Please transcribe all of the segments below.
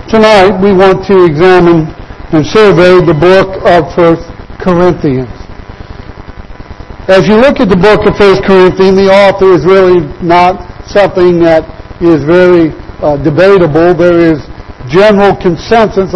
Tonight we want to examine and survey the book of 1 Corinthians. As you look at the book of 1 Corinthians, the author is really not something that is very debatable. There is general consensus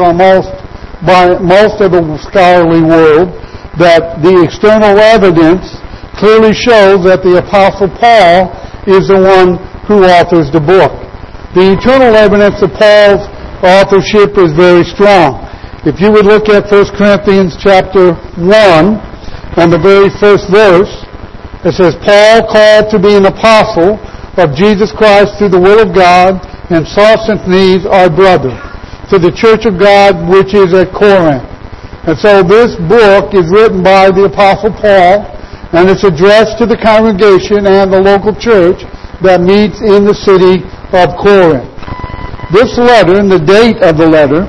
by most of the scholarly world that the external evidence clearly shows that the Apostle Paul is the one who authors the book. The internal evidence of Paul's authorship is very strong. If you would look at 1 Corinthians chapter 1 and the very first verse, it says, Paul, called to be an apostle of Jesus Christ through the will of God, and Sosthenes, our brother, to the church of God which is at Corinth. And so this book is written by the Apostle Paul, and it's addressed to the congregation and the local church that meets in the city of Corinth. This letter, and the date of the letter,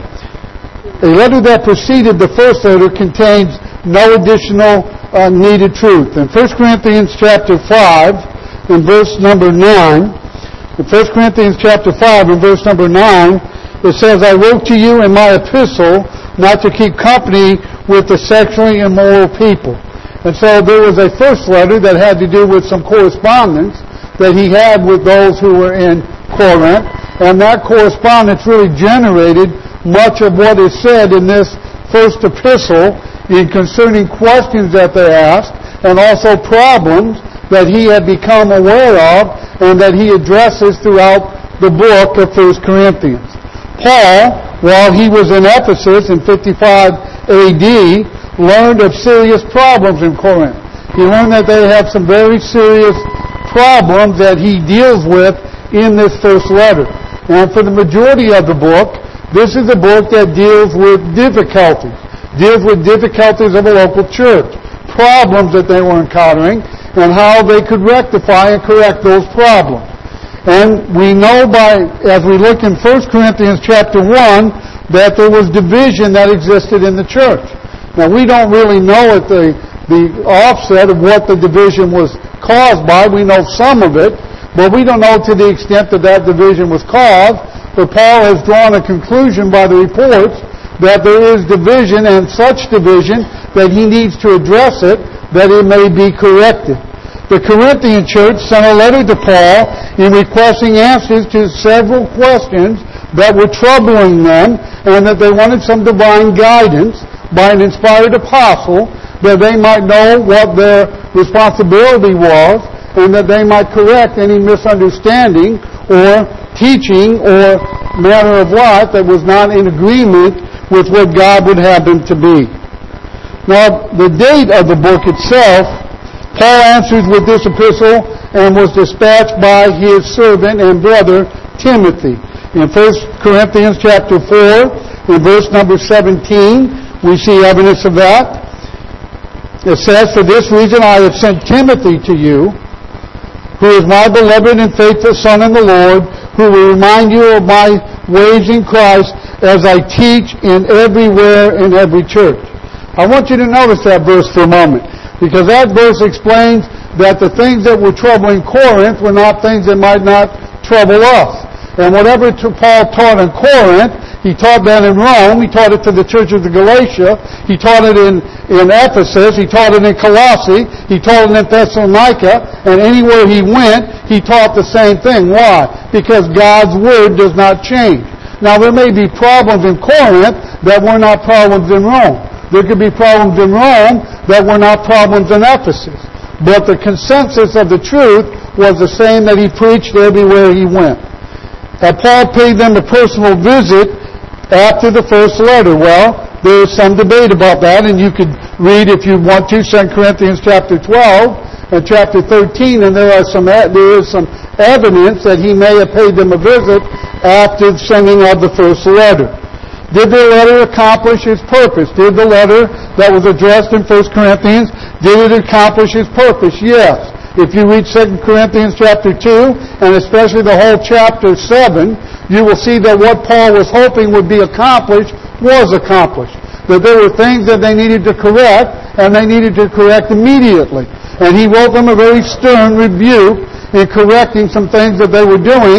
a letter that preceded the first letter, contains no additional needed truth. In 1 Corinthians chapter 5, in verse number 9, in 1 Corinthians chapter 5, in verse number 9, it says, I wrote to you in my epistle not to keep company with the sexually immoral people. And so there was a first letter that had to do with some correspondence that he had with those who were in Corinth. And that correspondence really generated much of what is said in this first epistle in concerning questions that they asked and also problems that he had become aware of and that he addresses throughout the book of 1 Corinthians. Paul, while he was in Ephesus in 55 AD, learned of serious problems in Corinth. He learned that they have some very serious problems that he deals with in this first letter. And for the majority of the book, this is a book that deals with difficulties of a local church, problems that they were encountering, and how they could rectify and correct those problems. And we know as we look in 1 Corinthians chapter 1, that there was division that existed in the church. Now we don't really know at the offset of what the division was caused by. We know some of it, but we don't know to the extent that division was caused. But Paul has drawn a conclusion by the reports that there is division, and such division that he needs to address it, that it may be corrected. The Corinthian church sent a letter to Paul in requesting answers to several questions that were troubling them, and that they wanted some divine guidance by an inspired apostle, that they might know what their responsibility was, and that they might correct any misunderstanding or teaching or manner of life that was not in agreement with what God would have them to be. Now, the date of the book itself, Paul answers with this epistle and was dispatched by his servant and brother Timothy. In 1 Corinthians chapter 4, in verse number 17, we see evidence of that. It says, for this reason I have sent Timothy to you, who is my beloved and faithful son in the Lord, who will remind you of my ways in Christ as I teach everywhere in every church. I want you to notice that verse for a moment, because that verse explains that the things that were troubling Corinth were not things that might not trouble us. And whatever Paul taught in Corinth, he taught that in Rome, he taught it to the church of the Galatia, he taught it in Ephesus, he taught it in Colossae, he taught it in Thessalonica, and anywhere he went, he taught the same thing. Why? Because God's Word does not change. Now there may be problems in Corinth that were not problems in Rome. There could be problems in Rome that were not problems in Ephesus. But the consensus of the truth was the same that he preached everywhere he went. And Paul paid them a personal visit after the first letter. Well, there is some debate about that, and you could read, if you want to, 2 Corinthians chapter 12 and chapter 13, and there is some evidence that he may have paid them a visit after the sending of the first letter. Did the letter accomplish its purpose? Did the letter that was addressed in 1 Corinthians, did it accomplish its purpose? Yes. If you read 2 Corinthians chapter 2, and especially the whole chapter 7, you will see that what Paul was hoping would be accomplished was accomplished. That there were things that they needed to correct, and they needed to correct immediately. And he wrote them a very stern rebuke in correcting some things that they were doing,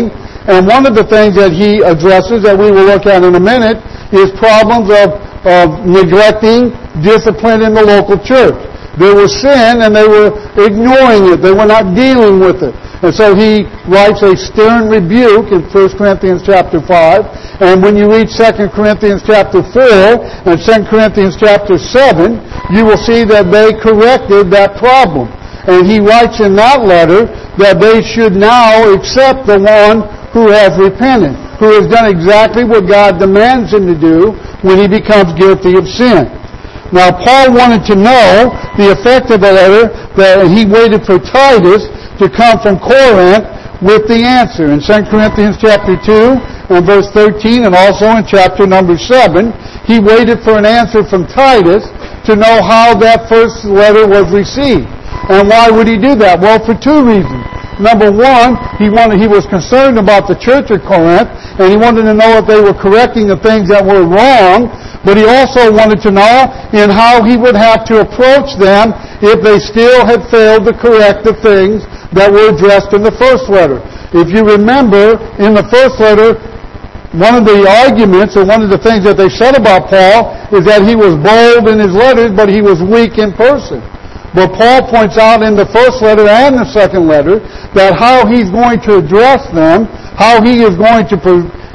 And one of the things that he addresses that we will look at in a minute is problems of neglecting discipline in the local church. There was sin and they were ignoring it. They were not dealing with it. And so he writes a stern rebuke in 1 Corinthians chapter 5. And when you read 2 Corinthians chapter 4 and 2 Corinthians chapter 7, you will see that they corrected that problem. And he writes in that letter that they should now accept the one who has repented, who has done exactly what God demands him to do when he becomes guilty of sin. Now, Paul wanted to know the effect of the letter, that he waited for Titus to come from Corinth with the answer. In 2 Corinthians chapter 2 and verse 13, and also in chapter number 7, he waited for an answer from Titus to know how that first letter was received. And why would he do that? Well, for two reasons. Number one, he was concerned about the church at Corinth, and he wanted to know if they were correcting the things that were wrong, but he also wanted to know in how he would have to approach them if they still had failed to correct the things that were addressed in the first letter. If you remember, in the first letter, one of the arguments, or one of the things that they said about Paul, is that he was bold in his letters, but he was weak in person. But Paul points out in the first letter and the second letter that how he's going to address them, how he is going to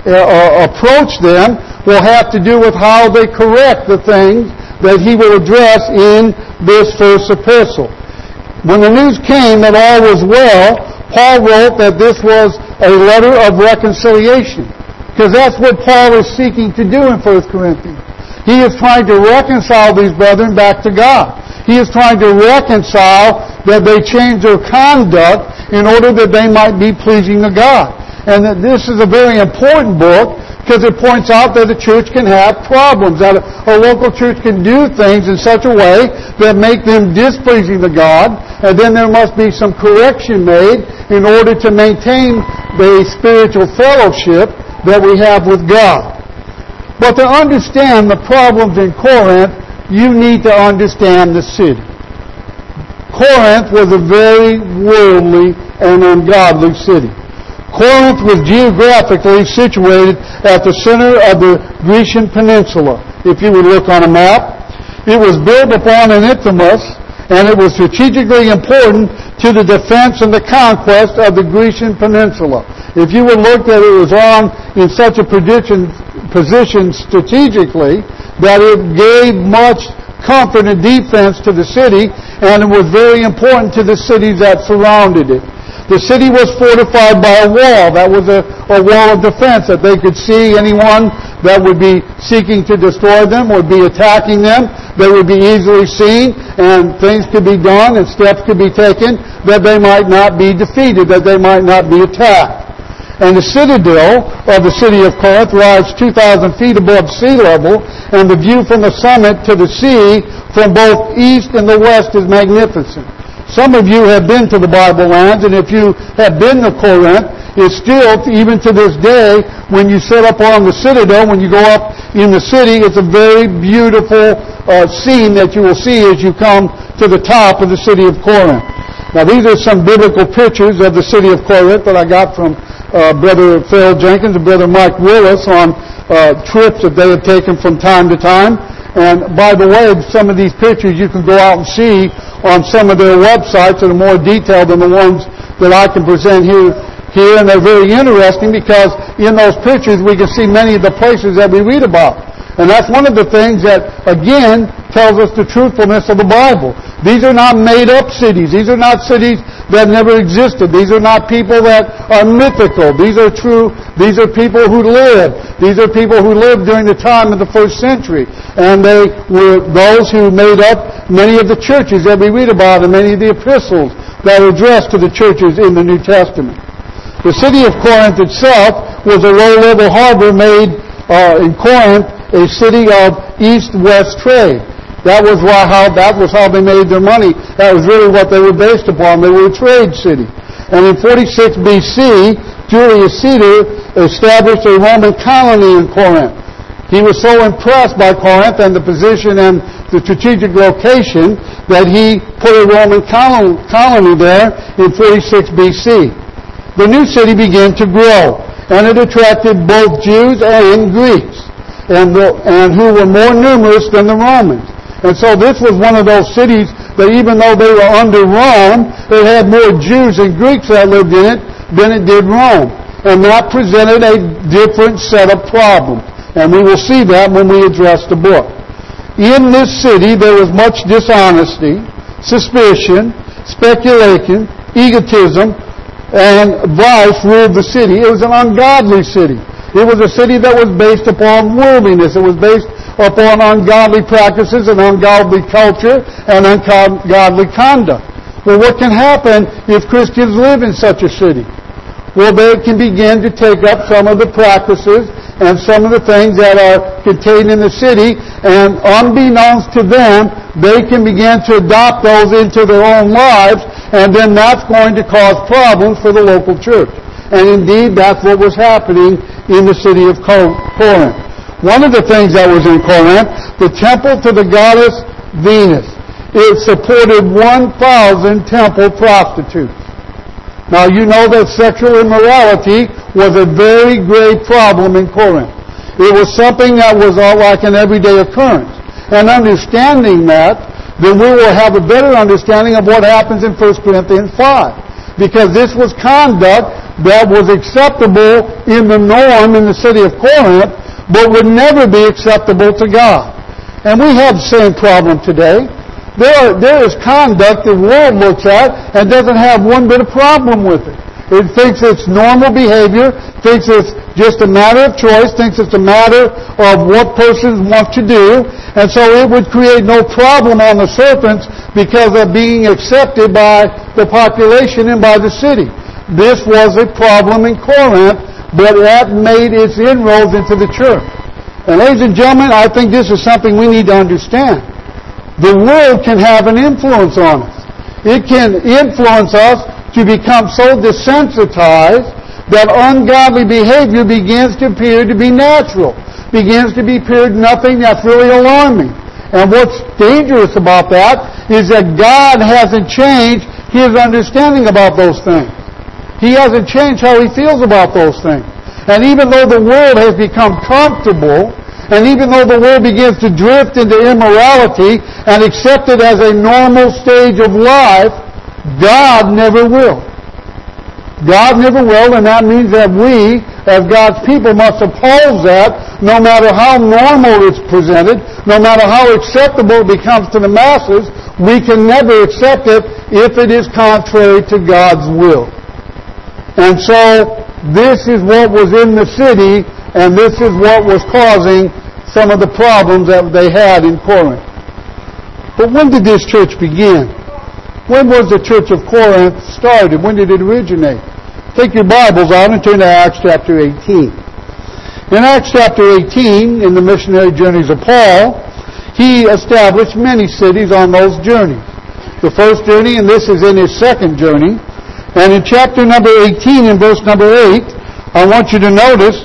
approach them, will have to do with how they correct the things that he will address in this first epistle. When the news came that all was well, Paul wrote that this was a letter of reconciliation, because that's what Paul is seeking to do in 1 Corinthians. He is trying to reconcile these brethren back to God. He is trying to reconcile that they change their conduct in order that they might be pleasing to God. And that this is a very important book because it points out that a church can have problems, that a local church can do things in such a way that make them displeasing to God, and then there must be some correction made in order to maintain the spiritual fellowship that we have with God. But to understand the problems in Corinth, you need to understand the city. Corinth was a very worldly and ungodly city. Corinth was geographically situated at the center of the Grecian peninsula. If you would look on a map, it was built upon an isthmus, and it was strategically important to the defense and the conquest of the Grecian peninsula. If you would look that it was on in such a position strategically that it gave much comfort and defense to the city, and it was very important to the cities that surrounded it. The city was fortified by a wall. That was a wall of defense, that they could see anyone that would be seeking to destroy them, would be attacking them. They would be easily seen, and things could be done, and steps could be taken, that they might not be defeated, that they might not be attacked. And the citadel of the city of Corinth rises 2,000 feet above sea level, and the view from the summit to the sea from both east and the west is magnificent. Some of you have been to the Bible lands, and if you have been to Corinth, it's still, even to this day, when you sit up on the citadel, when you go up in the city, it's a very beautiful scene that you will see as you come to the top of the city of Corinth. Now, these are some biblical pictures of the city of Corinth that I got from Brother Phil Jenkins and Brother Mike Willis on trips that they have taken from time to time. And by the way, some of these pictures you can go out and see on some of their websites that are more detailed than the ones that I can present here. And they're very interesting because in those pictures we can see many of the places that we read about. And that's one of the things that, again, tells us the truthfulness of the Bible. These are not made-up cities. These are not cities that never existed. These are not people that are mythical. These are true. These are people who lived. These are people who lived during the time of the first century. And they were those who made up many of the churches that we read about and many of the epistles that are addressed to the churches in the New Testament. The city of Corinth itself was a low-level harbor made in Corinth a city of east-west trade. That was how they made their money. That was really what they were based upon. They were a trade city. And in 46 BC, Julius Caesar established a Roman colony in Corinth. He was so impressed by Corinth and the position and the strategic location that he put a Roman colony there in 46 BC. The new city began to grow. and it attracted both Jews and Greeks, and who were more numerous than the Romans. And so this was one of those cities that even though they were under Rome, it had more Jews and Greeks that lived in it than it did Rome. And that presented a different set of problems. And we will see that when we address the book. In this city there was much dishonesty, suspicion, speculation, egotism, and vice ruled the city. It was an ungodly city. It was a city that was based upon worldliness. It was based upon ungodly practices and ungodly culture and ungodly conduct. Well, what can happen if Christians live in such a city? Well, they can begin to take up some of the practices and some of the things that are contained in the city, and unbeknownst to them, they can begin to adopt those into their own lives, and then that's going to cause problems for the local church. And indeed, that's what was happening in the city of Corinth. One of the things that was in Corinth, the temple to the goddess Venus, it supported 1,000 temple prostitutes. Now, you know that sexual immorality was a very great problem in Corinth. It was something that was like an everyday occurrence. And understanding that, then we will have a better understanding of what happens in 1 Corinthians 5. Because this was conduct that was acceptable in the norm in the city of Corinth, but would never be acceptable to God. And we have the same problem today. There is conduct the world looks at and doesn't have one bit of problem with it. It thinks it's normal behavior, thinks it's just a matter of choice, thinks it's a matter of what persons want to do, and so it would create no problem on the surface because of being accepted by the population and by the city. This was a problem in Corinth, but that made its inroads into the church. And ladies and gentlemen, I think this is something we need to understand. The world can have an influence on us. It can influence us to become so desensitized that ungodly behavior begins to appear to be natural, begins to appear nothing that's really alarming. And what's dangerous about that is that God hasn't changed His understanding about those things. He hasn't changed how He feels about those things. And even though the world has become comfortable, and even though the world begins to drift into immorality and accept it as a normal stage of life, God never will. God never will, and that means that we, as God's people, must oppose that no matter how normal it's presented, no matter how acceptable it becomes to the masses. We can never accept it if it is contrary to God's will. And so, this is what was in the city, and this is what was causing some of the problems that they had in Corinth. But when did this church begin? When was the church of Corinth started? When did it originate? Take your Bibles out and turn to Acts chapter 18. In Acts chapter 18, in the missionary journeys of Paul, he established many cities on those journeys. The first journey, and this is in his second journey. And in chapter number 18, in verse number 8, I want you to notice,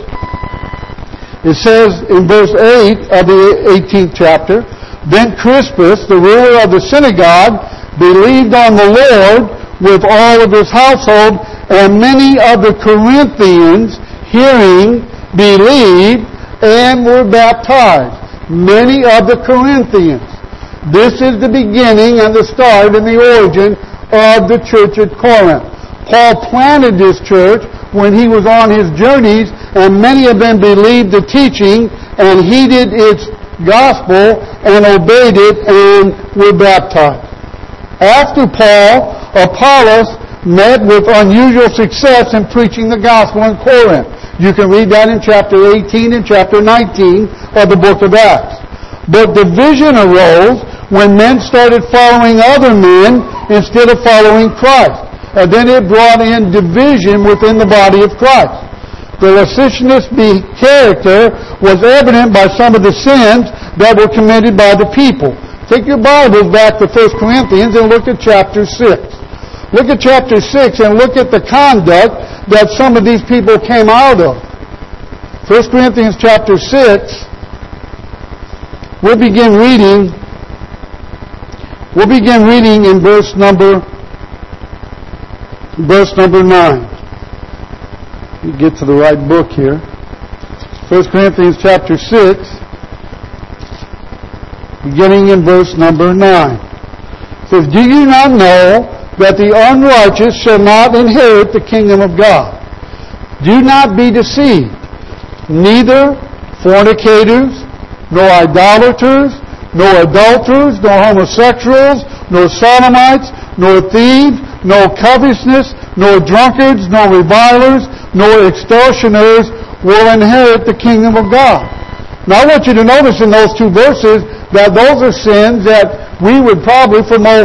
it says in verse 8 of the 18th chapter, "Then Crispus, the ruler of the synagogue, believed on the Lord with all of his household, and many of the Corinthians, hearing, believed, and were baptized." Many of the Corinthians. This is the beginning and the start and the origin of the church at Corinth. Paul planted this church when he was on his journeys, and many of them believed the teaching and heeded its gospel and obeyed it and were baptized. After Paul, Apollos met with unusual success in preaching the gospel in Corinth. You can read that in chapter 18 and chapter 19 of the book of Acts. But division arose when men started following other men instead of following Christ. And then it brought in division within the body of Christ. The licentious character was evident by some of the sins that were committed by the people. Take your Bibles back to 1 Corinthians and look at chapter 6. Look at chapter 6 and look at the conduct that some of these people came out of. 1 Corinthians chapter 6, we'll begin reading in verse number 9. get to the right book here. 1 Corinthians chapter 6, beginning in verse number 9. It says, "Do you not know that the unrighteous shall not inherit the kingdom of God? Do not be deceived. Neither fornicators, nor idolaters, nor adulterers, nor homosexuals, nor sodomites, nor thieves, nor covetousness, nor drunkards, nor revilers, nor extortioners will inherit the kingdom of God." Now I want you to notice in those two verses that those are sins that we would probably,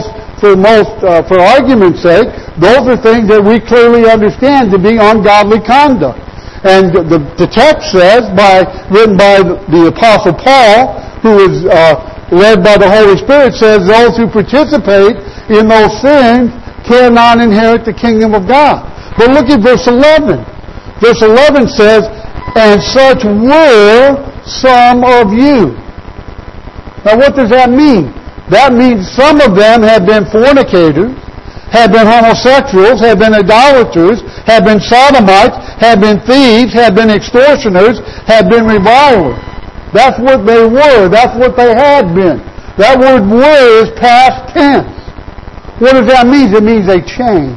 for argument's sake, those are things that we clearly understand to be ungodly conduct. And the text says, written by the Apostle Paul, who is led by the Holy Spirit, says those who participate in those sins cannot inherit the kingdom of God. But look at verse 11. Verse 11 says, "And such were some of you." Now what does that mean? That means some of them have been fornicators, have been homosexuals, have been idolaters, have been sodomites, have been thieves, have been extortioners, have been revilers. That's what they were. That's what they had been. That word "were" is past tense. What does that mean? It means they changed.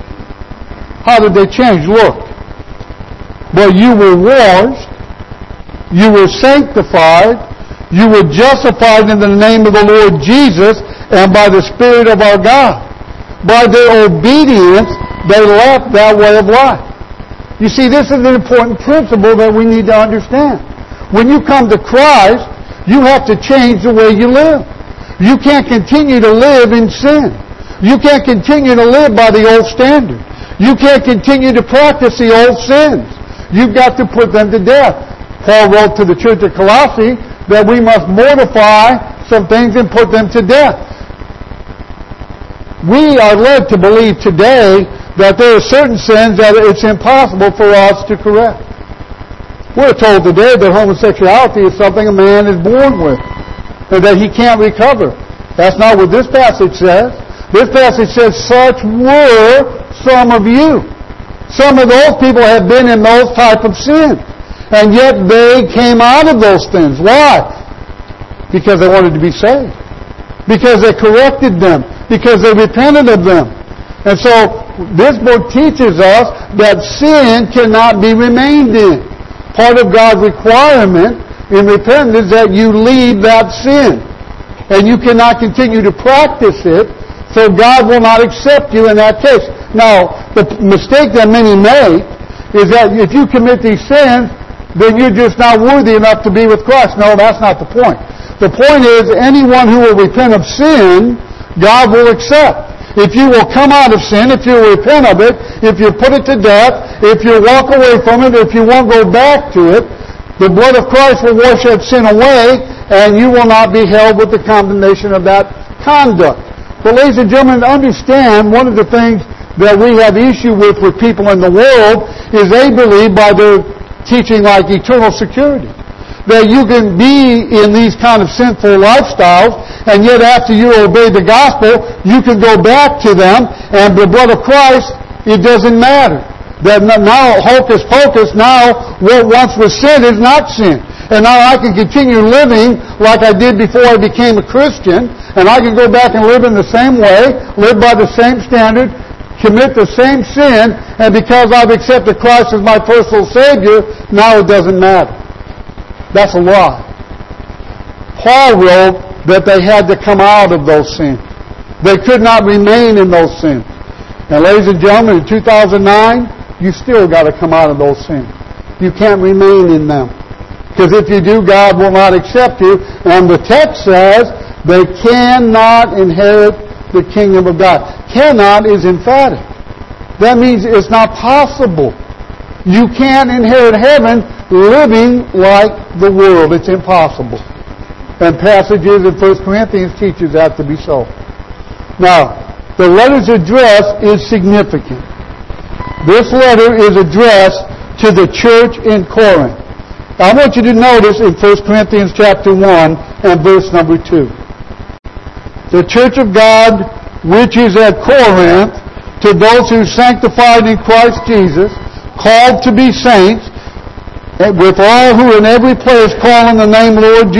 How did they change? Look. "But you were washed, you were sanctified, you were justified in the name of the Lord Jesus and by the Spirit of our God. By their obedience, they left that way of life." You see, this is an important principle that we need to understand. When you come to Christ, you have to change the way you live. You can't continue to live in sin. You can't continue to live by the old standard. You can't continue to practice the old sins. You've got to put them to death. Paul wrote to the church of Colossae that we must mortify some things and put them to death. We are led to believe today that there are certain sins that it's impossible for us to correct. We're told today that homosexuality is something a man is born with and that he can't recover. That's not what this passage says. This passage says, "Such were some of you." Some of those people have been in those type of sins. And yet they came out of those things. Why? Because they wanted to be saved. Because they corrected them. Because they repented of them. And so this book teaches us that sin cannot be remained in. Part of God's requirement in repentance is that you leave that sin. And you cannot continue to practice it, so God will not accept you in that case. Now, the mistake that many make is that if you commit these sins, then you're just not worthy enough to be with Christ. No, that's not the point. The point is, anyone who will repent of sin, God will accept. If you will come out of sin, if you repent of it, if you put it to death, if you walk away from it, if you won't go back to it, the blood of Christ will wash that sin away, and you will not be held with the condemnation of that conduct. But ladies and gentlemen, understand one of the things that we have issue with people in the world is they believe by their teaching like eternal security. That you can be in these kind of sinful lifestyles, and yet after you obey the gospel, you can go back to them, and the blood of Christ, it doesn't matter. That now, hocus pocus, now what once was sin is not sin. And now I can continue living like I did before I became a Christian, and I can go back and live in the same way, live by the same standard, commit the same sin, and because I've accepted Christ as my personal Savior, now it doesn't matter. That's a lie. Paul wrote that they had to come out of those sins. They could not remain in those sins. And ladies and gentlemen, in 2009, you still got to come out of those sins. You can't remain in them. Because if you do, God will not accept you. And the text says they cannot inherit the kingdom of God. Cannot is emphatic. That means it's not possible. You can't inherit heaven living like the world. It's impossible. And passages in 1 Corinthians teaches that to be so. Now, the letter's address is significant. This letter is addressed to the church in Corinth. I want you to notice in 1 Corinthians chapter 1 and verse number 2. The church of God which is at Corinth, to those who sanctified in Christ Jesus, called to be saints, with all who in every place call on the name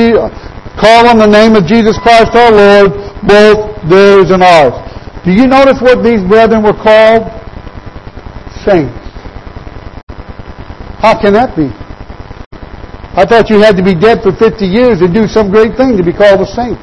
of Jesus Christ our Lord, both theirs and ours. Do you notice what these brethren were called? Saints. How can that be? I thought you had to be dead for 50 years to do some great thing to be called a saint.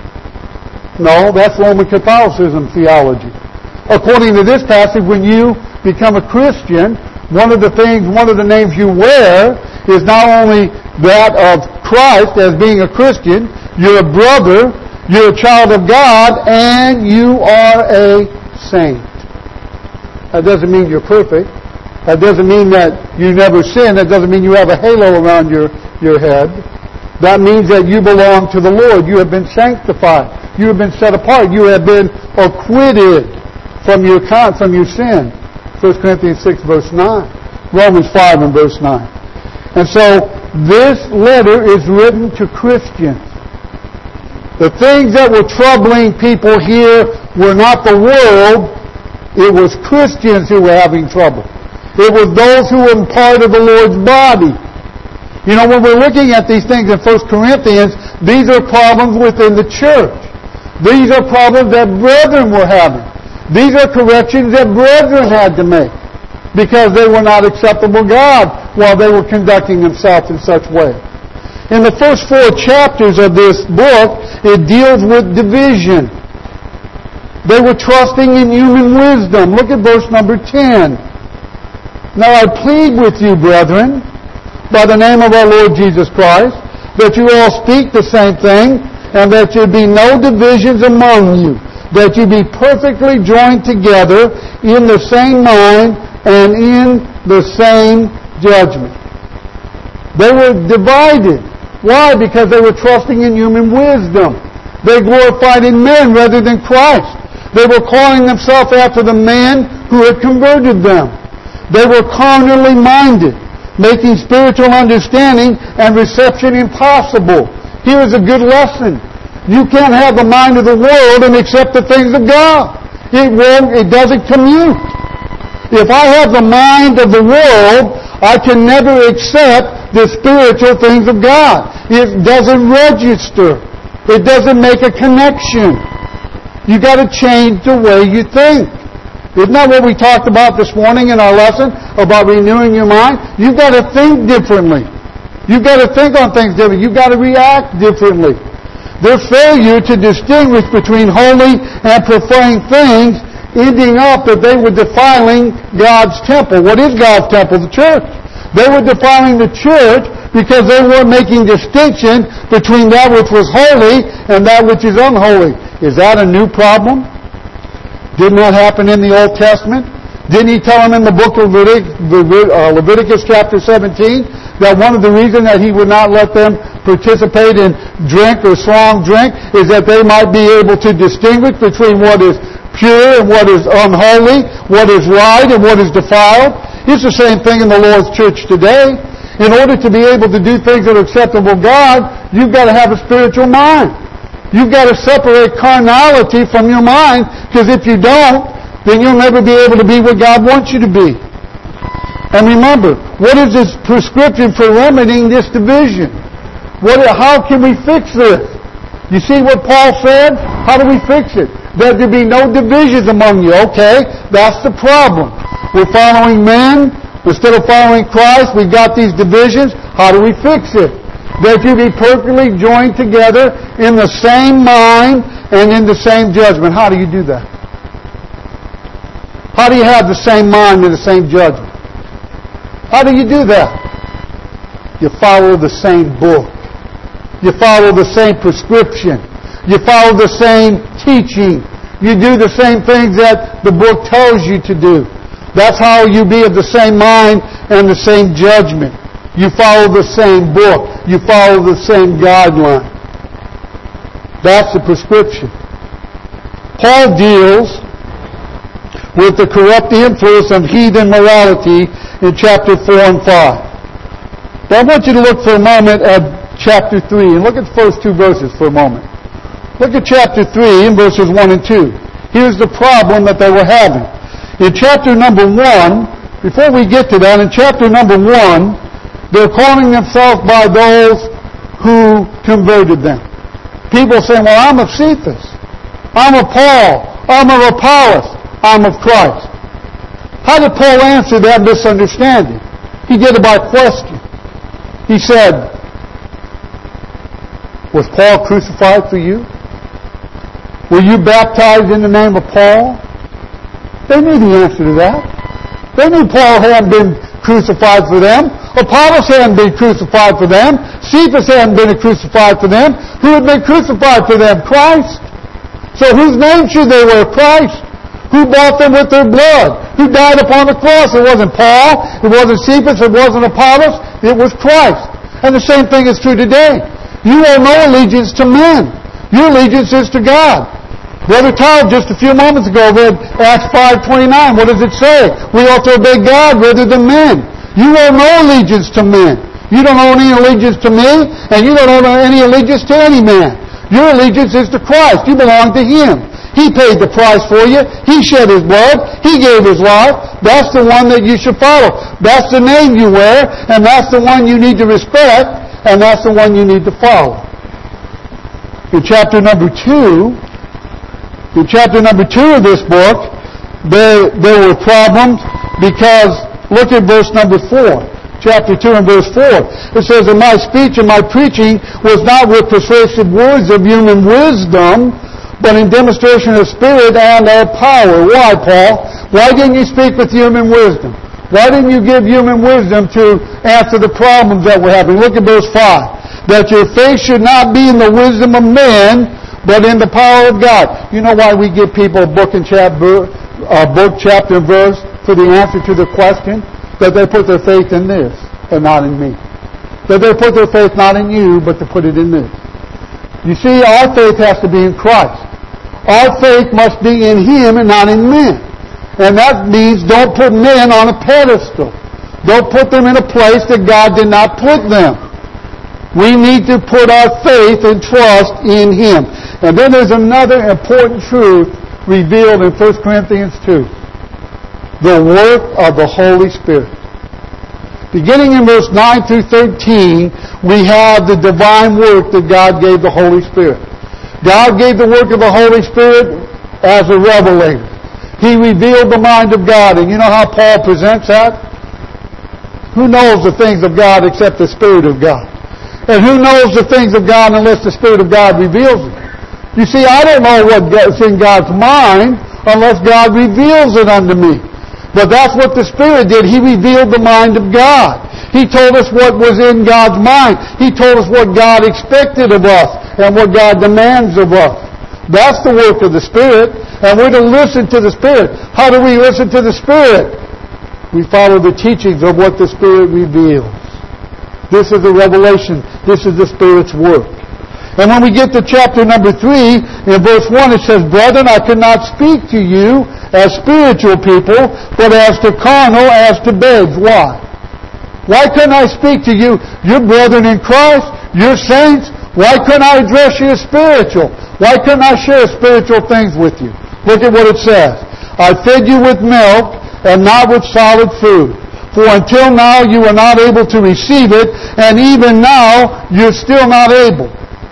No, that's Roman Catholicism theology. According to this passage, when you become a Christian, one of the names you wear is not only that of Christ as being a Christian, you're a brother, you're a child of God, and you are a saint. That doesn't mean you're perfect. That doesn't mean that you never sin. That doesn't mean you have a halo around your head. That means that you belong to the Lord. You have been sanctified. You have been set apart. You have been acquitted from your sin. 1 Corinthians 6 verse 9. Romans 5 and verse 9. And so this letter is written to Christians. The things that were troubling people here were not the world. It was Christians who were having trouble. It was those who were part of the Lord's body. You know, when we're looking at these things in 1 Corinthians, these are problems within the church. These are problems that brethren were having. These are corrections that brethren had to make because they were not acceptable to God while they were conducting themselves in such way. In the first 4 chapters of this book, it deals with division. They were trusting in human wisdom. Look at verse number 10. Now I plead with you, brethren, by the name of our Lord Jesus Christ, that you all speak the same thing, and that there be no divisions among you, that you be perfectly joined together in the same mind and in the same judgment. They were divided. Why? Because they were trusting in human wisdom. They glorified in men rather than Christ. They were calling themselves after the man who had converted them. They were carnally minded, making spiritual understanding and reception impossible. Here is a good lesson. You can't have the mind of the world and accept the things of God. It doesn't commute. If I have the mind of the world, I can never accept the spiritual things of God. It doesn't register. It doesn't make a connection. You got to change the way you think. Isn't that what we talked about this morning in our lesson about renewing your mind? You've got to think differently. You've got to think on things differently. You've got to react differently. Their failure to distinguish between holy and profane things ending up that they were defiling God's temple. What is God's temple? The church. They were defiling the church because they weren't making distinction between that which was holy and that which is unholy. Is that a new problem? Didn't that happen in the Old Testament? Didn't he tell them in the book of Leviticus chapter 17 that one of the reasons that he would not let them participate in drink or strong drink is that they might be able to distinguish between what is pure and what is unholy, what is right and what is defiled? It's the same thing in the Lord's church today. In order to be able to do things that are acceptable to God, you've got to have a spiritual mind. You've got to separate carnality from your mind, because if you don't, then you'll never be able to be what God wants you to be. And remember, what is this prescription for remedying this division? How can we fix this? You see what Paul said? How do we fix it? That there be no divisions among you. Okay, that's the problem. We're following men instead of following Christ. We've got these divisions. How do we fix it? That you be perfectly joined together in the same mind and in the same judgment. How do you do that? How do you have the same mind and the same judgment? How do you do that? You follow the same book. You follow the same prescription. You follow the same teaching. You do the same things that the book tells you to do. That's how you be of the same mind and the same judgment. You follow the same book. You follow the same guideline. That's the prescription. Paul deals with the corrupt influence of heathen morality in chapter 4 and 5. But I want you to look for a moment at chapter 3 and look at the first 2 verses for a moment. Look at chapter 3 and verses 1 and 2. Here's the problem that they were having. In chapter number 1, before we get to that, in chapter number 1, they're calling themselves by those who converted them. People saying, well, I'm of Cephas, I'm of Paul, I'm of Apollos, I'm of Christ. How did Paul answer that misunderstanding? He did it by question. He said, was Paul crucified for you? Were you baptized in the name of Paul? They knew the answer to that. They knew Paul hadn't been crucified for them. Apollos hadn't been crucified for them. Cephas hadn't been crucified for them. Who had been crucified for them? Christ. So whose name should they wear? Christ. Who bought them with their blood? Who died upon the cross? It wasn't Paul. It wasn't Cephas. It wasn't Apollos. It was Christ. And the same thing is true today. You owe no allegiance to men. Your allegiance is to God. Brother Todd just a few moments ago read Acts 5:29. What does it say? We ought to obey God rather than men. You owe no allegiance to men. You don't owe any allegiance to me, and you don't owe any allegiance to any man. Your allegiance is to Christ. You belong to Him. He paid the price for you. He shed His blood. He gave His life. That's the one that you should follow. That's the name you wear, and that's the one you need to respect, and that's the one you need to follow. In chapter number 2 of this book, there were problems because, look at verse number 4. Chapter 2 and verse 4. It says, and my speech and my preaching was not with persuasive words of human wisdom, but in demonstration of Spirit and of power. Why, Paul? Why didn't you speak with human wisdom? Why didn't you give human wisdom to answer the problems that were happening? Look at verse 5. That your faith should not be in the wisdom of men, but in the power of God. You know why we give people a book, chapter, and verse for the answer to the question? That they put their faith in this and not in me. That they put their faith not in you, but to put it in this. You see, our faith has to be in Christ. Our faith must be in Him and not in men. And that means don't put men on a pedestal. Don't put them in a place that God did not put them. We need to put our faith and trust in Him. And then there's another important truth revealed in 1 Corinthians 2. The work of the Holy Spirit. Beginning in verse 9 through 13, we have the divine work that God gave the Holy Spirit. God gave the work of the Holy Spirit as a revelator. He revealed the mind of God. And you know how Paul presents that? Who knows the things of God except the Spirit of God? And who knows the things of God unless the Spirit of God reveals it? You see, I don't know what's in God's mind unless God reveals it unto me. But that's what the Spirit did. He revealed the mind of God. He told us what was in God's mind. He told us what God expected of us and what God demands of us. That's the work of the Spirit. And we're to listen to the Spirit. How do we listen to the Spirit? We follow the teachings of what the Spirit reveals. This is the revelation. This is the Spirit's work. And when we get to chapter number 3, in verse 1, it says, Brethren, I could not speak to you as spiritual people, but as to carnal, as to babes. Why? Why couldn't I speak to you? You're brethren in Christ. You're saints. Why couldn't I address you as spiritual? Why couldn't I share spiritual things with you? Look at what it says. I fed you with milk and not with solid food. For until now you were not able to receive it, and even now you're still not able.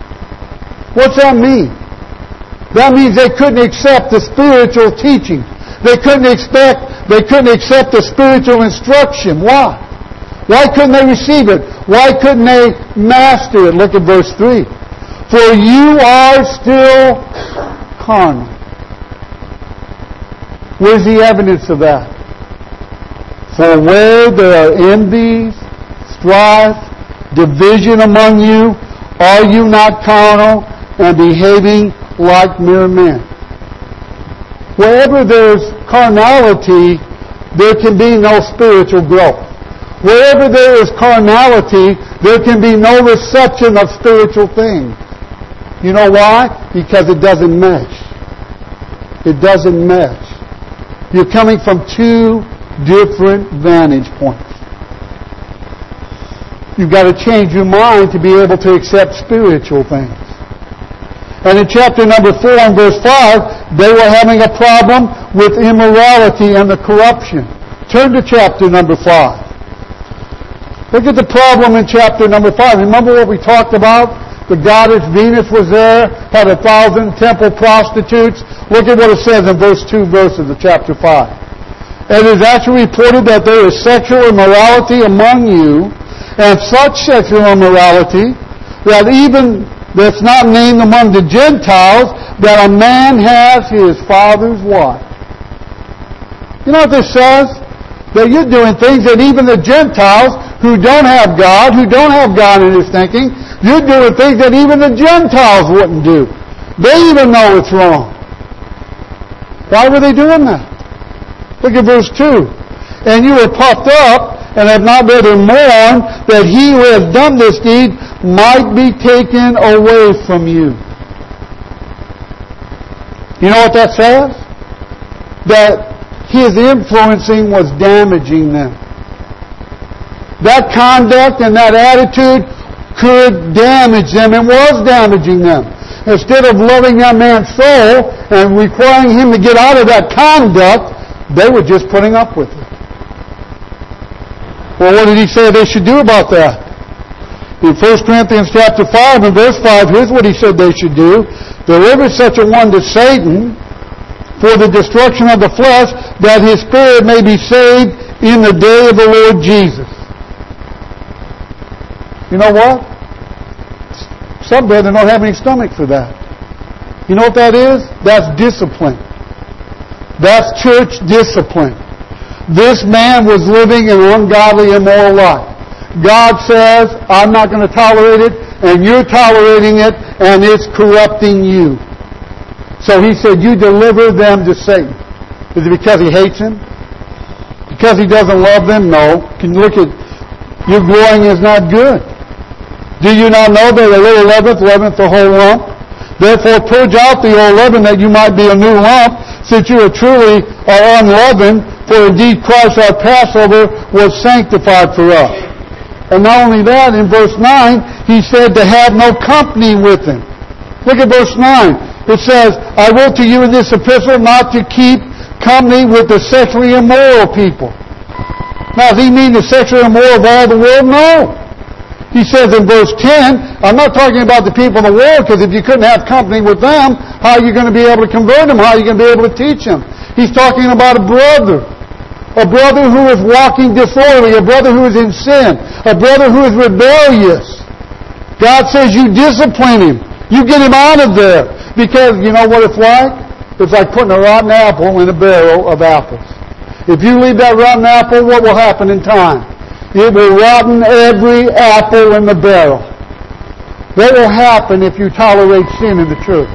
What's that mean? That means they couldn't accept the spiritual teaching. They couldn't accept the spiritual instruction. Why? Why couldn't they receive it? Why couldn't they master it? Look at verse 3. For you are still carnal. Where's the evidence of that? For where there are envies, strife, division among you, are you not carnal and behaving like mere men? Wherever there's carnality, there can be no spiritual growth. Wherever there is carnality, there can be no reception of spiritual things. You know why? Because it doesn't mesh. It doesn't mesh. You're coming from two different vantage points. You've got to change your mind to be able to accept spiritual things. And in chapter number 4 and verse 5, they were having a problem with immorality and the corruption. Turn to chapter number 5. Look at the problem in chapter number 5. Remember what we talked about? The goddess Venus was there, had 1,000 temple prostitutes. Look at what it says in verse 2 verses of chapter 5. It is actually reported that there is sexual immorality among you, and such sexual immorality that even that's not named among the Gentiles, that a man has his father's wife. You know what this says? That you're doing things that even the Gentiles who don't have God in his thinking, you're doing things that even the Gentiles wouldn't do. They even know it's wrong. Why were they doing that? Look at verse 2. And you were puffed up and have not rather mourned that he who has done this deed might be taken away from you. You know what that says? That his influencing was damaging them. That conduct and that attitude could damage them and was damaging them. Instead of loving that man's soul and requiring him to get out of that conduct, they were just putting up with it. Well, what did he say they should do about that? In 1 Corinthians chapter 5 and verse 5, here's what he said they should do. Deliver such a one to Satan for the destruction of the flesh, that his spirit may be saved in the day of the Lord Jesus. You know what? Some brethren don't have any stomach for that. You know what that is? That's discipline. That's church discipline. This man was living an ungodly, immoral life. God says, I'm not going to tolerate it, and you're tolerating it, and it's corrupting you. So he said, you deliver them to Satan. Is it because he hates him? Because he doesn't love them? No. Can you look at, your growing is not good. Do you not know that a little leaveneth the whole lump? Therefore purge out the old leaven, that you might be a new lump, since you are truly unleavened. For indeed Christ our Passover was sanctified for us. And not only that, in verse 9, he said to have no company with him. Look at verse 9. It says, I wrote to you in this epistle not to keep company with the sexually immoral people. Now, does he mean the sexually immoral of all the world? No. He says in verse 10, I'm not talking about the people of the world, because if you couldn't have company with them, how are you going to be able to convert them? How are you going to be able to teach them? He's talking about a brother who is walking disorderly, a brother who is in sin, a brother who is rebellious. God says you discipline him. You get him out of there. Because you know what it's like? It's like putting a rotten apple in a barrel of apples. If you leave that rotten apple, what will happen in time? It will rotten every apple in the barrel. What will happen if you tolerate sin in the church?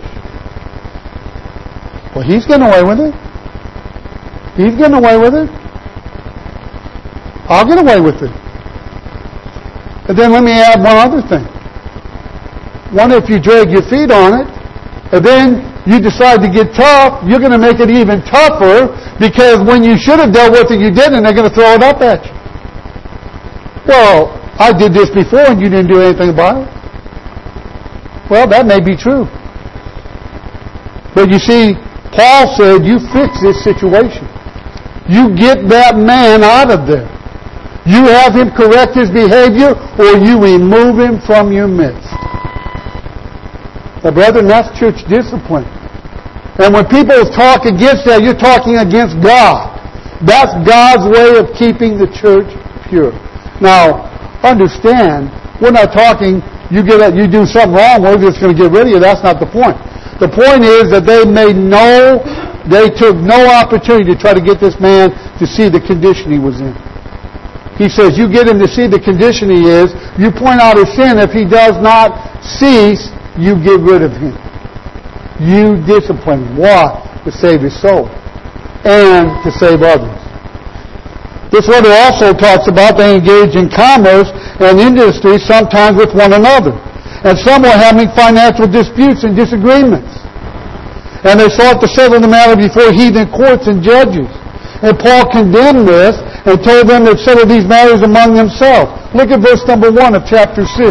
Well, he's getting away with it. He's getting away with it. I'll get away with it. And then let me add one other thing. One, if you drag your feet on it, and then you decide to get tough, you're going to make it even tougher, because when you should have dealt with it, you didn't, and they're going to throw it up at you. Well, I did this before and you didn't do anything about it. Well, that may be true. But you see, Paul said, you fix this situation. You get that man out of there. You have him correct his behavior, or you remove him from your midst. Now, brethren, that's church discipline. And when people talk against that, you're talking against God. That's God's way of keeping the church pure. Now, understand, we're not talking, you do something wrong, we're just going to get rid of you. That's not the point. The point is that they took no opportunity to try to get this man to see the condition he was in. He says, you get him to see the condition he is, you point out his sin. If he does not cease, you get rid of him. You discipline him. Why? To save his soul. And to save others. This letter also talks about they engage in commerce and industry, sometimes with one another. And some were having financial disputes and disagreements. And they sought to settle the matter before heathen courts and judges. And Paul condemned this and told them to settle these matters among themselves. Look at verse number 1 of chapter 6.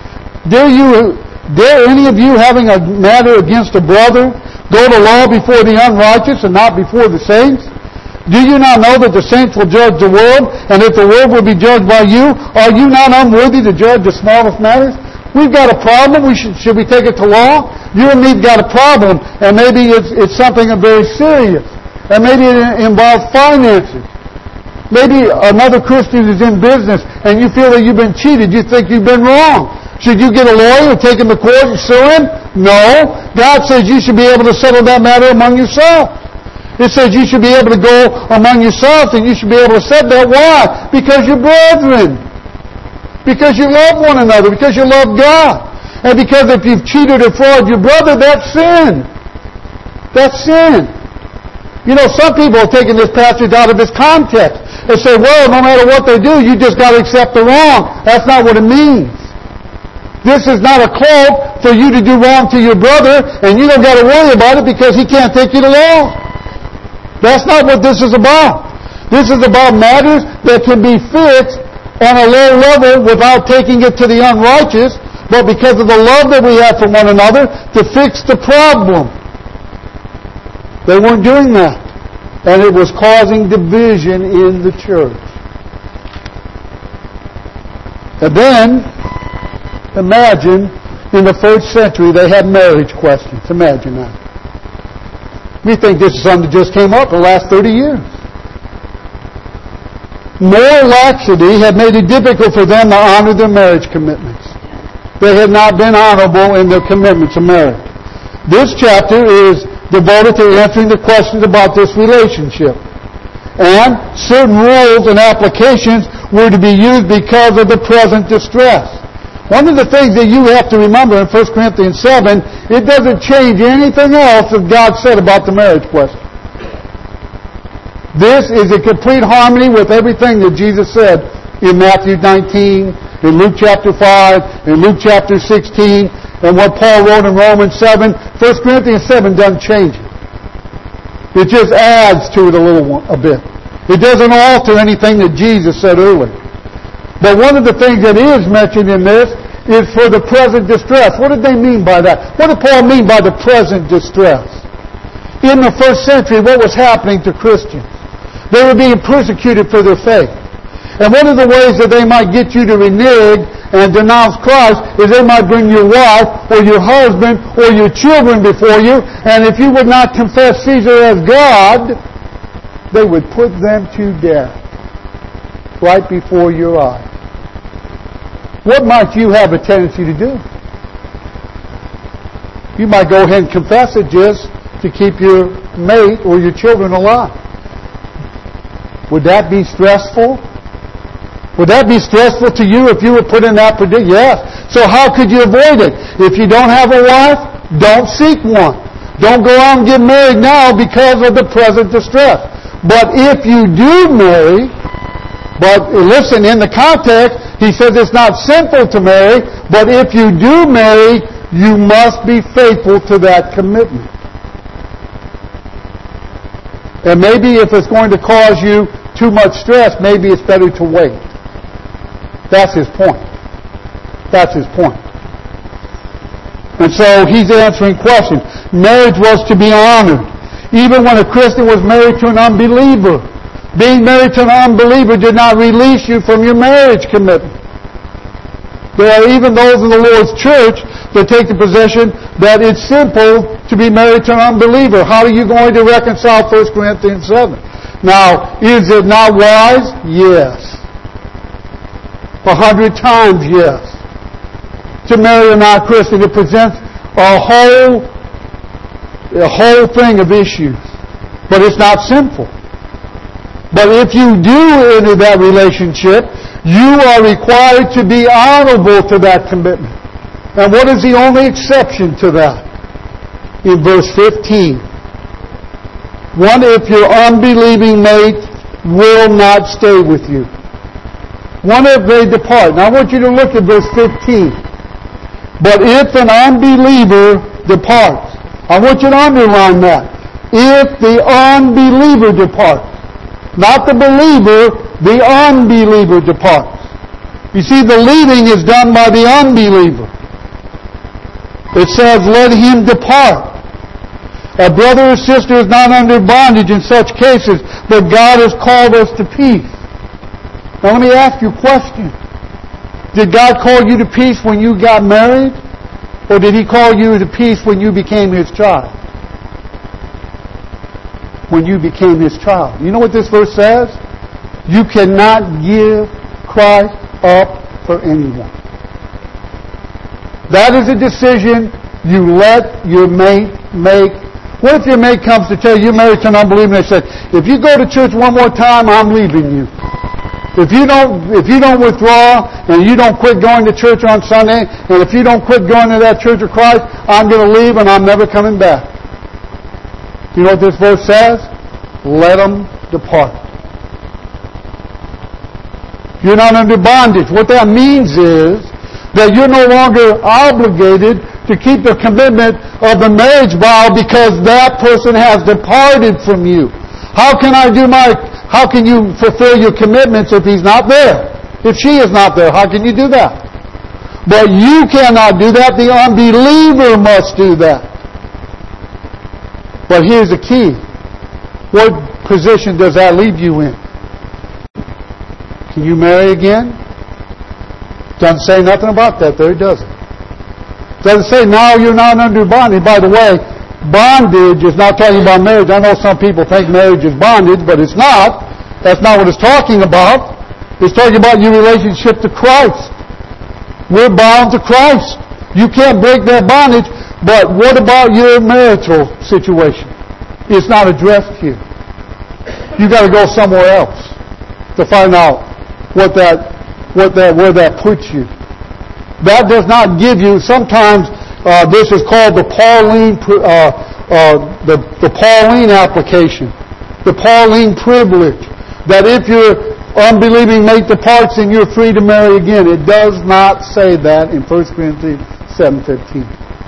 Dare any of you, having a matter against a brother, go to law before the unrighteous and not before the saints? Do you not know that the saints will judge the world? And if the world will be judged by you, are you not unworthy to judge the smallest matters? We've got a problem. Should we take it to law? You and me've got a problem, and maybe it's something very serious. And maybe it involves finances. Maybe another Christian is in business, and you feel that you've been cheated. You think you've been wrong. Should you get a lawyer and take him to court and sue him? No. God says you should be able to settle that matter among yourselves. It says you should be able to go among yourselves, and you should be able to settle that. Why? Because you're brethren. Because you love one another. Because you love God. And because if you've cheated or fraud your brother, that's sin. That's sin. You know, some people are taking this passage out of its context. They say, well, no matter what they do, you just got to accept the wrong. That's not what it means. This is not a call for you to do wrong to your brother, and you don't got to worry about it because he can't take you to law. That's not what this is about. This is about matters that can be fixed on a low level without taking it to the unrighteous, but because of the love that we have for one another, to fix the problem. They weren't doing that. And it was causing division in the church. And then, imagine, in the first century, they had marriage questions. Imagine that. We think this is something that just came up in the last 30 years. Moral laxity had made it difficult for them to honor their marriage commitments. They had not been honorable in their commitments of marriage. This chapter is devoted to answering the questions about this relationship. And certain rules and applications were to be used because of the present distress. One of the things that you have to remember in 1 Corinthians 7, it doesn't change anything else that God said about the marriage question. This is in complete harmony with everything that Jesus said in Matthew 19, in Luke chapter 5, in Luke chapter 16, and what Paul wrote in Romans 7. 1 Corinthians 7 doesn't change it. It just adds to it a bit. It doesn't alter anything that Jesus said earlier. But one of the things that is mentioned in this is for the present distress. What did they mean by that? What did Paul mean by the present distress? In the first century, what was happening to Christians? They were being persecuted for their faith. And one of the ways that they might get you to renege and denounce Christ is they might bring your wife or your husband or your children before you, and if you would not confess Caesar as God, they would put them to death right before your eyes. What might you have a tendency to do? You might go ahead and confess it just to keep your mate or your children alive. Would that be stressful? Would that be stressful to you if you were put in that predicament? Yes. So how could you avoid it? If you don't have a wife, don't seek one. Don't go out and get married now because of the present distress. But if you do marry, but listen, in the context, he says it's not sinful to marry, but if you do marry, you must be faithful to that commitment. And maybe if it's going to cause you too much stress, maybe it's better to wait. That's his point. That's his point. And so he's answering questions. Marriage was to be honored. Even when a Christian was married to an unbeliever, being married to an unbeliever did not release you from your marriage commitment. There are even those in the Lord's church that take the position that it's simple to be married to an unbeliever. How are you going to reconcile 1 Corinthians 7? Now, is it not wise? Yes. 100 times yes. To marry a non-Christian, it presents a whole thing of issues. But it's not sinful. But if you do enter that relationship, you are required to be honorable to that commitment. And what is the only exception to that? In verse 15. One, if your unbelieving mate will not stay with you. One, if they depart. Now I want you to look at verse 15. But if an unbeliever departs. I want you to underline that. If the unbeliever departs. Not the believer, the unbeliever departs. You see, the leaving is done by the unbeliever. It says, let him depart. A brother or sister is not under bondage in such cases, but God has called us to peace. Now let me ask you a question. Did God call you to peace when you got married? Or did He call you to peace when you became His child? When you became His child. You know what this verse says? You cannot give Christ up for anyone. That is a decision you let your mate make. What if your mate comes to tell you you're married to an unbeliever and they said, if you go to church one more time, I'm leaving you. If you don't withdraw and you don't quit going to church on Sunday, and if you don't quit going to that Church of Christ, I'm going to leave and I'm never coming back. You know what this verse says? Let them depart. You're not under bondage. What that means is that you're no longer obligated to keep the commitment of the marriage vow because that person has departed from you. How can you fulfill your commitments if he's not there? If she is not there, how can you do that? But you cannot do that. The unbeliever must do that. But here's the key. What position does that leave you in? Can you marry again? Doesn't say nothing about that there, does it? Doesn't say now you're not under bondage. By the way, bondage is not talking about marriage. I know some people think marriage is bondage, but it's not. That's not what it's talking about. It's talking about your relationship to Christ. We're bound to Christ. You can't break that bondage, but what about your marital situation? It's not addressed here. You got to go somewhere else to find out where that puts you. That does not give you. Sometimes this is called the Pauline application, the Pauline privilege. That if your unbelieving mate departs, then you're free to marry again. It does not say that in 1 Corinthians 7:15.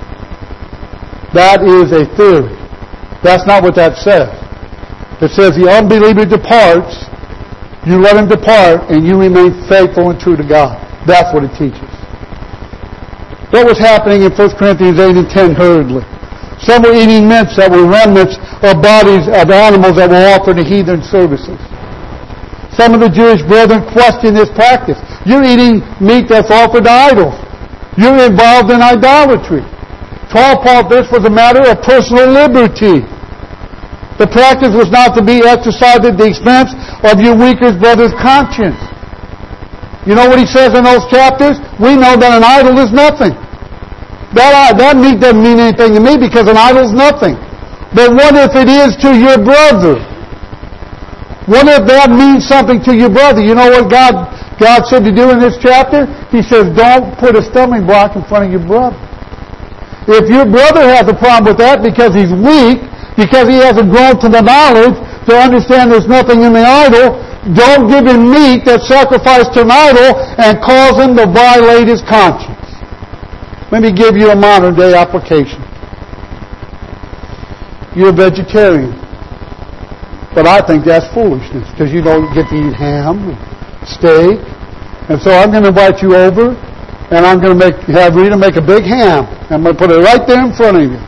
That is a theory. That's not what that says. It says the unbeliever departs, you let him depart, and you remain faithful and true to God. That's what it teaches. What was happening in 1 Corinthians 8 and 10 hurriedly? Some were eating mints that were remnants of bodies of animals that were offered to heathen services. Some of the Jewish brethren questioned this practice. You're eating meat that's offered to idols. You're involved in idolatry. Paul thought this was a matter of personal liberty. The practice was not to be exercised at the expense of your weaker brother's conscience. You know what he says in those chapters? We know that an idol is nothing. That meat doesn't mean anything to me because an idol is nothing. But what if it is to your brother? What if that means something to your brother? You know what God said to do in this chapter? He says, don't put a stumbling block in front of your brother. If your brother has a problem with that because he's weak, because he hasn't grown to the knowledge to understand there's nothing in the idol, don't give him meat that's sacrificed to an idol and cause him to violate his conscience. Let me give you a modern day application. You're a vegetarian. But I think that's foolishness because you don't get to eat ham and steak. And so I'm going to invite you over and I'm going to have Rita make a big ham. I'm going to put it right there in front of you.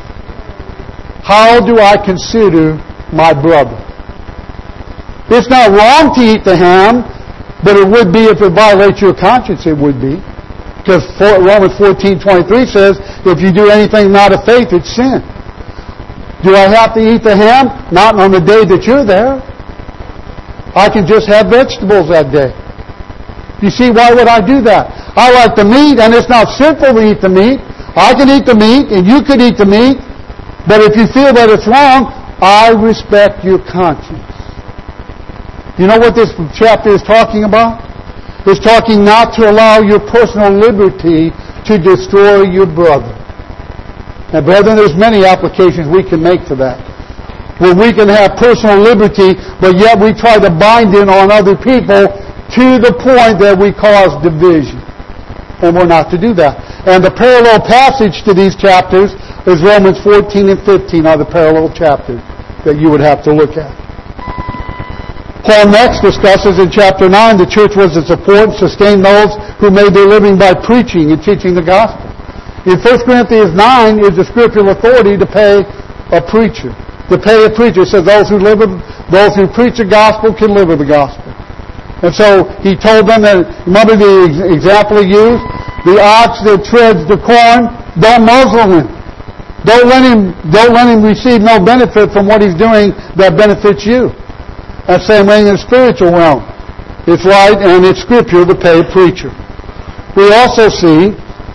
How do I consider my brother? It's not wrong to eat the ham, but it would be if it violates your conscience, it would be. Because Romans 14:23 says, if you do anything not of faith, it's sin. Do I have to eat the ham? Not on the day that you're there. I can just have vegetables that day. You see, why would I do that? I like the meat, and it's not sinful to eat the meat. I can eat the meat, and you could eat the meat. But if you feel that it's wrong, I respect your conscience. You know what this chapter is talking about? It's talking not to allow your personal liberty to destroy your brother. Now, brethren, there's many applications we can make to that. Where we can have personal liberty, but yet we try to bind it on other people to the point that we cause division. And we're not to do that. And the parallel passage to these chapters is Romans 14 and 15 are the parallel chapters that you would have to look at. Paul next discusses in chapter 9 the church was to support and sustain those who made their living by preaching and teaching the gospel. In 1 Corinthians 9 is the scriptural authority to pay a preacher. To pay a preacher. It says those who preach the gospel can live with the gospel. And so he told them that, remember the example he used? The ox that treads the corn, don't muzzle him. Don't let him receive no benefit from what he's doing that benefits you. That's the same way in the spiritual realm. It's right and it's scripture to pay a preacher. We also see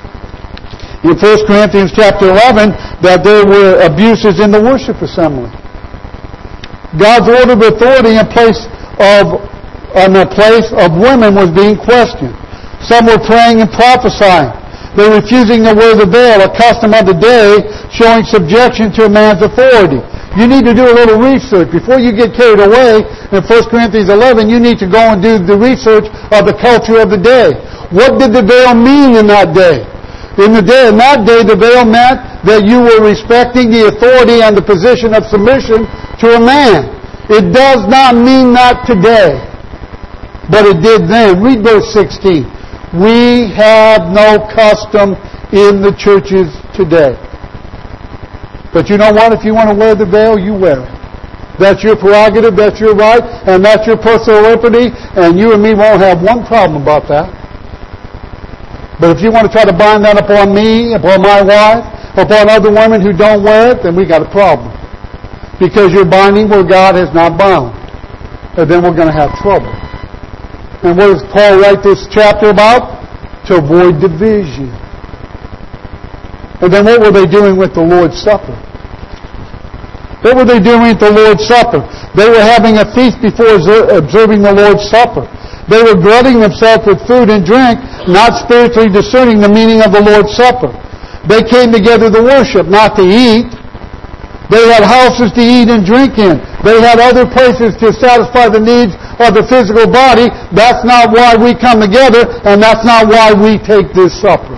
in 1 Corinthians chapter 11 that there were abuses in the worship assembly. God's order of authority in the place of women was being questioned. Some were praying and prophesying. They were refusing the word of the veil, a custom of the day, showing subjection to a man's authority. You need to do a little research. Before you get carried away in 1 Corinthians 11, you need to go and do the research of the culture of the day. What did the veil mean in that day? In that day, the veil meant that you were respecting the authority and the position of submission to a man. It does not mean that today, but it did then. Read verse 16. We have no custom in the churches today. But you know what? If you want to wear the veil, you wear it. That's your prerogative, that's your right, and that's your personal liberty, and you and me won't have one problem about that. But if you want to try to bind that upon me, upon my wife, upon other women who don't wear it, then we got a problem. Because you're binding where God has not bound. And then we're going to have trouble. And what does Paul write this chapter about? To avoid division. And then what were they doing with the Lord's Supper? What were they doing at the Lord's Supper? They were having a feast before observing the Lord's Supper. They were glutting themselves with food and drink, not spiritually discerning the meaning of the Lord's Supper. They came together to worship, not to eat. They had houses to eat and drink in. They had other places to satisfy the needs of the physical body. That's not why we come together, and that's not why we take this supper.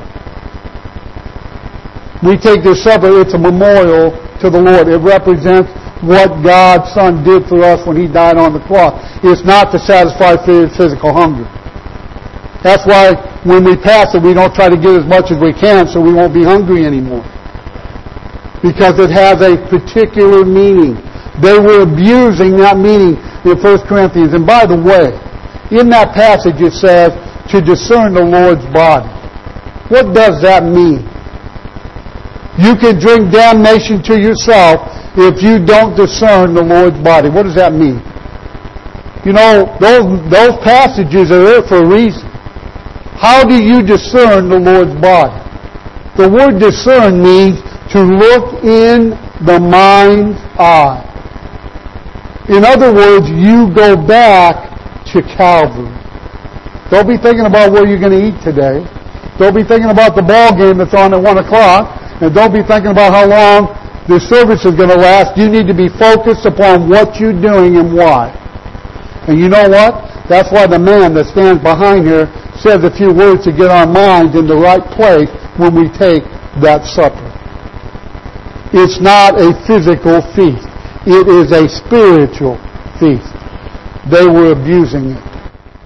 We take this supper, it's a memorial to the Lord. It represents what God's Son did for us when He died on the cross. It's not to satisfy physical hunger. That's why when we pass it, we don't try to get as much as we can so we won't be hungry anymore. Because it has a particular meaning. They were abusing that meaning in 1 Corinthians. And by the way, in that passage it says, to discern the Lord's body. What does that mean? You can drink damnation to yourself if you don't discern the Lord's body. What does that mean? You know, those passages are there for a reason. How do you discern the Lord's body? The word discern means to look in the mind's eye. In other words, you go back to Calvary. Don't be thinking about where you're going to eat today. Don't be thinking about the ball game that's on at 1 o'clock. And don't be thinking about how long the service is going to last. You need to be focused upon what you're doing and why. And you know what? That's why the man that stands behind here says a few words to get our minds in the right place when we take that supper. It's not a physical feast. It is a spiritual feast. They were abusing it.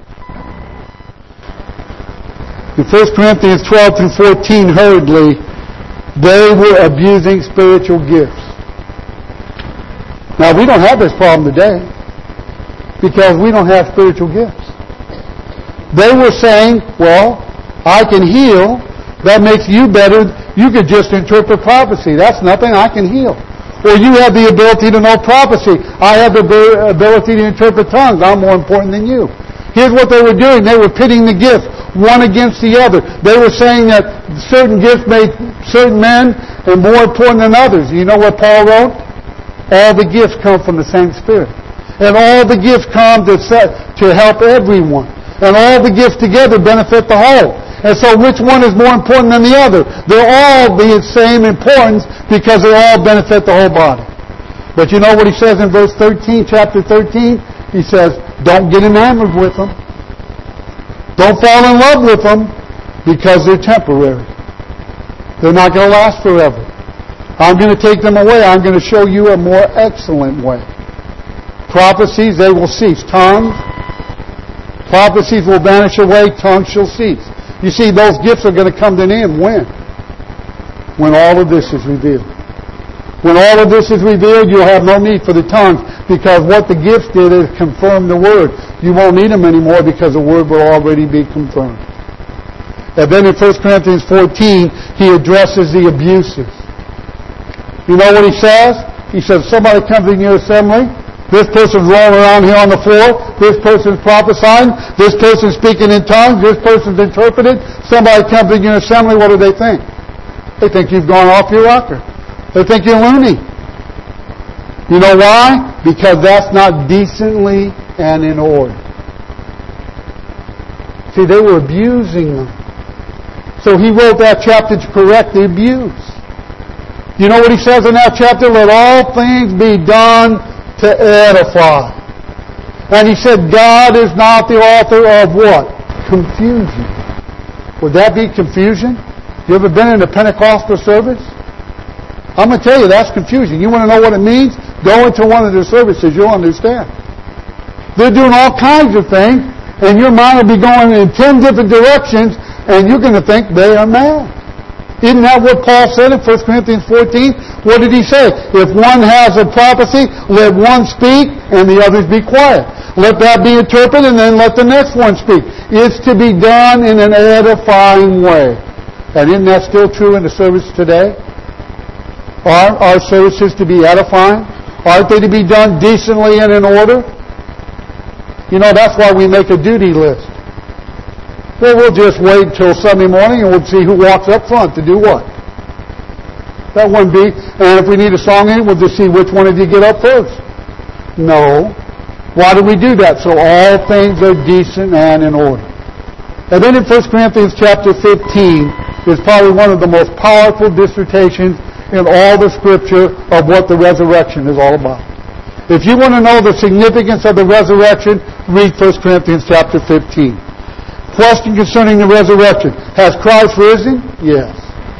In 1 Corinthians 12 through 14, hurriedly, they were abusing spiritual gifts. Now, we don't have this problem today because we don't have spiritual gifts. They were saying, well, I can heal. That makes you better. You could just interpret prophecy. That's nothing. I can heal. Or you have the ability to know prophecy. I have the ability to interpret tongues. I'm more important than you. Here's what they were doing. They were pitting the gifts one against the other. They were saying that certain gifts made certain men and more important than others. You know what Paul wrote? All the gifts come from the same Spirit. And all the gifts come to help everyone. And all the gifts together benefit the whole. And so which one is more important than the other? They're all the same importance because they all benefit the whole body. But you know what he says in verse 13, chapter 13? He says, don't get enamored with them. Don't fall in love with them because they're temporary. They're not going to last forever. I'm going to take them away. I'm going to show you a more excellent way. Prophecies, they will cease. Tongues, prophecies will vanish away. Tongues shall cease. You see, those gifts are going to come to an end when? When all of this is revealed. When all of this is revealed, you'll have no need for the tongues, because what the gifts did is confirm the Word. You won't need them anymore because the Word will already be confirmed. And then in 1 Corinthians 14, he addresses the abuses. You know what he says? He says, somebody comes in your assembly, this person's rolling around here on the floor, this person's prophesying, this person's speaking in tongues, this person's interpreted. Somebody comes in your assembly, what do they think? They think you've gone off your rocker. They think you're loony. You know why? Because that's not decently and in order. See, they were abusing them. So he wrote that chapter to correct the abuse. You know what he says in that chapter? Let all things be done to edify. And he said, God is not the author of what? Confusion. Would that be confusion? You ever been in a Pentecostal service? I'm going to tell you, that's confusion. You want to know what it means? Go into one of their services. You'll understand. They're doing all kinds of things, and your mind will be going in 10 different directions, and you're going to think they are mad. Isn't that what Paul said in 1 Corinthians 14? What did he say? If one has a prophecy, let one speak, and the others be quiet. Let that be interpreted, and then let the next one speak. It's to be done in an edifying way. And isn't that still true in the service today? Aren't our services to be edifying? Aren't they to be done decently and in order? You know, that's why we make a duty list. Well, we'll just wait till Sunday morning and we'll see who walks up front to do what. That wouldn't be. And if we need a song in, we'll just see which one of you get up first. No. Why do we do that? So all things are decent and in order. And then in 1 Corinthians chapter 15 is probably one of the most powerful dissertations in all the Scripture of what the resurrection is all about. If you want to know the significance of the resurrection, read 1 Corinthians chapter 15. Question concerning the resurrection. Has Christ risen? Yes.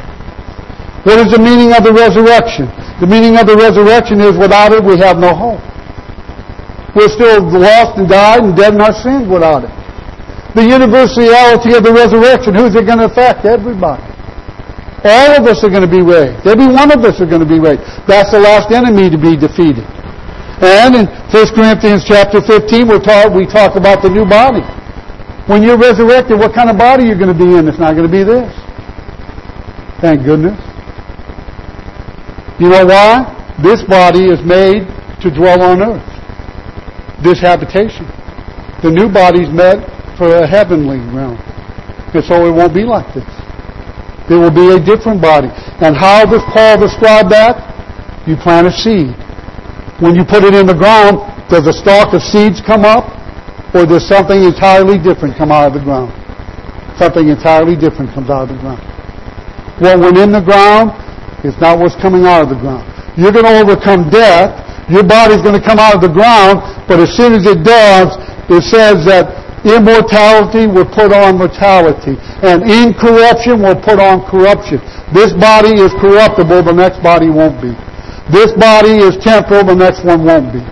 What is the meaning of the resurrection? The meaning of the resurrection is without it we have no hope. We're still lost and died and dead in our sins without it. The universality of the resurrection, who's it going to affect? Everybody. All of us are going to be raised. Every one of us are going to be raised. That's the last enemy to be defeated. And in 1 Corinthians chapter 15, we talk about the new body. When you're resurrected, what kind of body are you going to be in? It's not going to be this. Thank goodness. You know why? This body is made to dwell on earth. This habitation. The new body is meant for a heavenly realm. And so it won't be like this. There will be a different body. And how does Paul describe that? You plant a seed. When you put it in the ground, does a stalk of seeds come up? Or does something entirely different come out of the ground? Something entirely different comes out of the ground. What went in the ground is not what's coming out of the ground. You're going to overcome death. Your body's going to come out of the ground, but as soon as it does, it says that immortality will put on mortality, and incorruption will put on corruption. This body is corruptible, the next body won't be. This body is temporal, the next one won't be.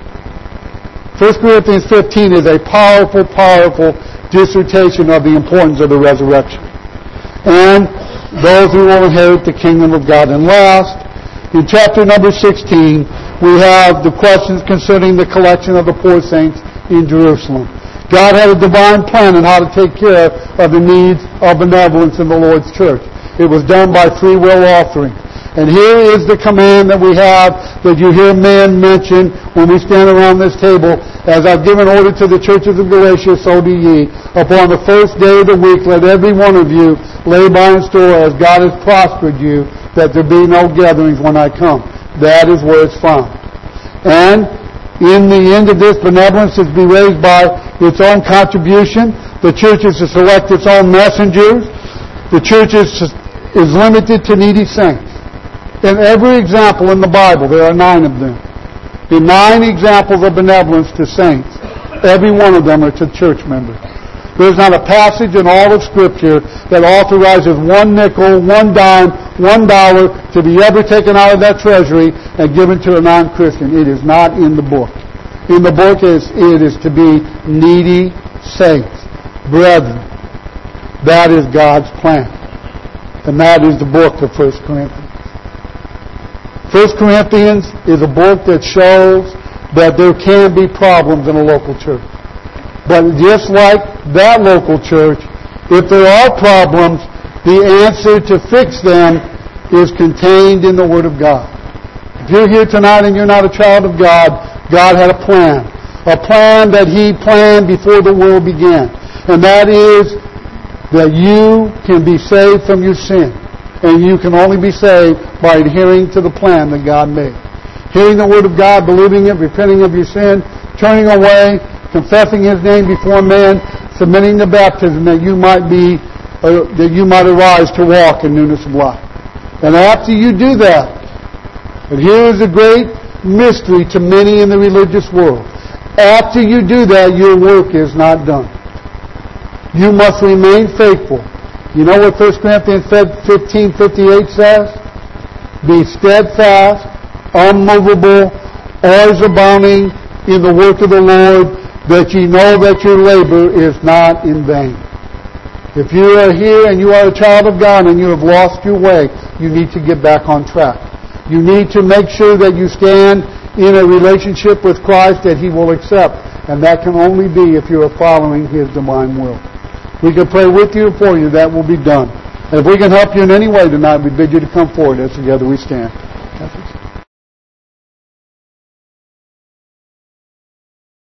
1 Corinthians 15 is a powerful, powerful dissertation of the importance of the resurrection. And those who will inherit the kingdom of God. And last, in chapter number 16, we have the questions concerning the collection of the poor saints in Jerusalem. God had a divine plan on how to take care of the needs of benevolence in the Lord's church. It was done by free will offering. And here is the command that we have that you hear men mention when we stand around this table. As I've given order to the churches of Galatia, so do ye. Upon the first day of the week, let every one of you lay by in store as God has prospered you, that there be no gatherings when I come. That is where it's from. And in the end of this, benevolence is to be raised by its own contribution. The church is to select its own messengers. The church is limited to needy saints. In every example in the Bible, there are 9 of them. The 9 examples of benevolence to saints. Every one of them are to church members. There's not a passage in all of Scripture that authorizes 1 nickel, 1 dime, $1 to be ever taken out of that treasury and given to a non-Christian. It is not in the book. In the book, it is to be needy saints, brethren. That is God's plan. And that is the book of 1 Corinthians. 1 1 Corinthians is a book that shows that there can be problems in a local church. But just like that local church, if there are problems, the answer to fix them is contained in the Word of God. If you're here tonight and you're not a child of God, God had a plan that He planned before the world began. And that is that you can be saved from your sin. And you can only be saved by adhering to the plan that God made. Hearing the Word of God, believing it, repenting of your sin, turning away, confessing His name before men, submitting to baptism that you might arise to walk in newness of life. And after you do that, and here is a great mystery to many in the religious world. After you do that, your work is not done. You must remain faithful. You know what 1 Corinthians 15:58 says? Be steadfast, unmovable, always abounding in the work of the Lord, that ye know that your labor is not in vain. If you are here and you are a child of God and you have lost your way, you need to get back on track. You need to make sure that you stand in a relationship with Christ that He will accept. And that can only be if you are following His divine will. We can pray with you and for you. That will be done. And if we can help you in any way tonight, we bid you to come forward as together we stand.